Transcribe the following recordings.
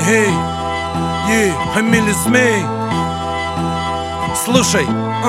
Эй, фамилия Змей. Слушай,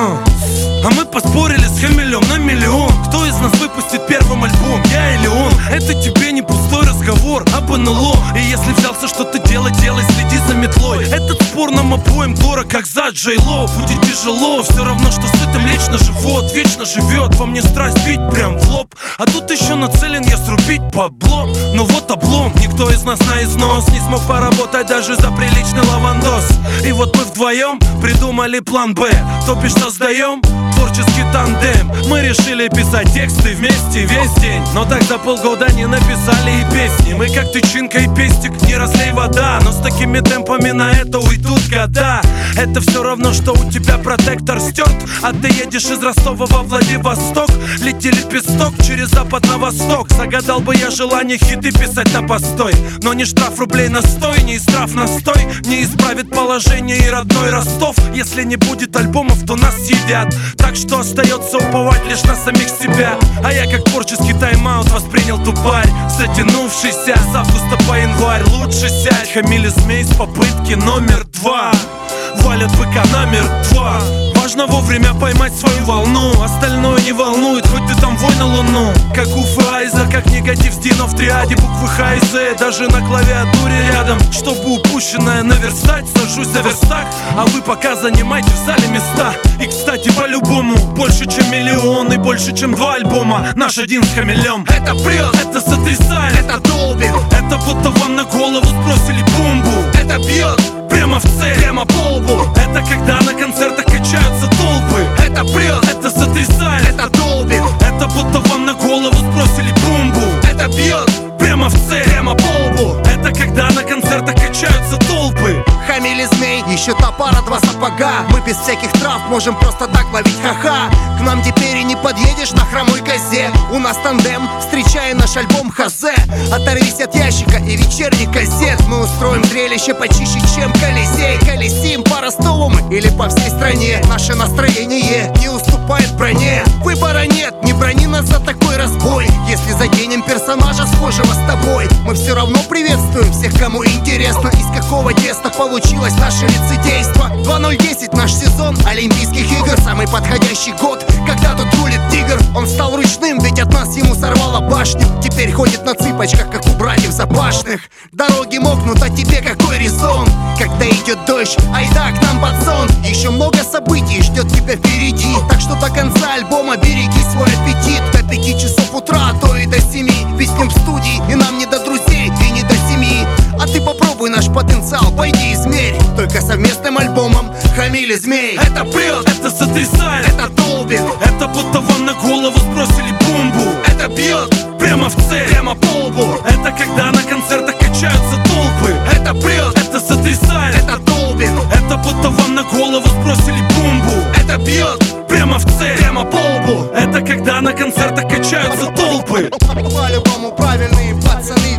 а мы поспорили с Хамелем на миллион. Кто из нас выпустит первым альбом, я или он? Это тебе не пустой разговор об НЛО. И если взялся что-то делать, следи за метлой. Этот спор нам обоим дорог, как за Джей-Ло. Будет тяжело, все равно, что сытым лечь на живот. Вечно живет во мне страсть бить прям в лоб. А тут еще нацелен я срубить бабло. Но вот облом, никто из нас на износ не смог поработать даже за приличный лавандос. И вот мы вдвоем придумали план Б, то бишь создаем творческий тандем. Мы решили писать тексты вместе весь день, но так за полгода не написали и песни. Мы как тычинка и пестик, не разлей вода. Но с такими темпами на это уйдут года. Это все равно, что у тебя протектор стерт, а ты едешь из Ростова во Владивосток. Лети лепесток через запад на восток. Загадал бы я желание хиты писать на постой, но не штраф рублей на 100, не истрав настой не исправит положение и родной Ростов. Если не будет альбомов, то нас съедят. Так что остается уповать лишь на самих себя. А я как творческий тайм-аут воспринял тупарь, затянувшийся с августа по январь. Лучше сядь, Хамиль и Змей с попытки номер 2. Валят быка номер 2. Важно вовремя поймать свою волну, остальное не волнует, хоть ты там вой на луну. Как Уфа Айза, как негатив Дина в триаде. Буквы Х и З даже на клавиатуре рядом. Чтобы упущенное наверстать, сажусь за верстак, а вы пока занимайте в зале места. И кстати, по-любому, больше чем миллион и больше чем 2 альбома наш один с Хамелем. Это прет, это сотрясает, это долбит. Это будто вам на голову сбросили бомбу. Это бьет прямо в цель, прямо по лбу. Это когда на концертах качаются толпы. Это прет, это сотрясает, это долбит. Это будто вам на голову сбросили бомбу. Это бьет прямо в цель, прямо по лбу. Это когда на концертах качаются толпы. Хамиль и Змей, еще та пара, 2 сапога. Мы без всяких трав можем просто так ловить ха-ха. К нам теперь и не подъедешь на хромой козе. У нас тандем, встречая наш альбом Хазе. Оторвись от ящика и вечерних газет. Мы устроим зрелище почище, чем Колизей. Колесим по Ростову мы или по всей стране. Наше настроение не уступает броне. Выбора нет, не брони нас за такой разбой. Если заденем персонажа, схожего с тобой, мы все равно приветствуем всех, кому интересно, из какого теста получилось наше лицедейство. 2010 наш сезон Олимпийских игр. Самый подходящий год, когда тут рулит тигр. Он стал ручным, ведь от нас ему сорвало башню. Теперь ходит на цыпочках, как у братьев Запашных. Дороги мокнут, а тебе какой резон? Когда идет дождь, айда к нам под сон. Еще много событий ждет тебя впереди, так что до конца альбома береги свой аппетит. До 5 часов утра, а то и до 7. Виснем в студии, и нам не до друзей, и не до семьи. А ты попробуй наш потенциал, пойди измерь. Только совместным альбомом Хамиль и Змей. Это прет, это сотрясает, это долбит. это будто вам на голову сбросили бомбу. Это бьет прямо в цель, прямо по лбу. это когда на концертах качаются толпы. Это прет, Это сотрясает, это долбит. это будто вам на голову сбросили бомбу. Это бьет Прямо в цель, прямо по лбу. это когда на концертах качаются толпы. По-любому правильные пацаны.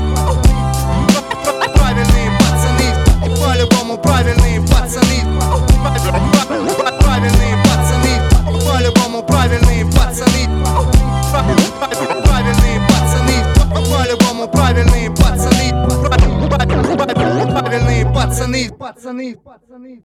Правильные пацаны. По-любому правильные пацаны. Правильные пацаны. По-любому правильные пацаны. Правильные пацаны. По-любому правильные пацаны. Правильные пацаны.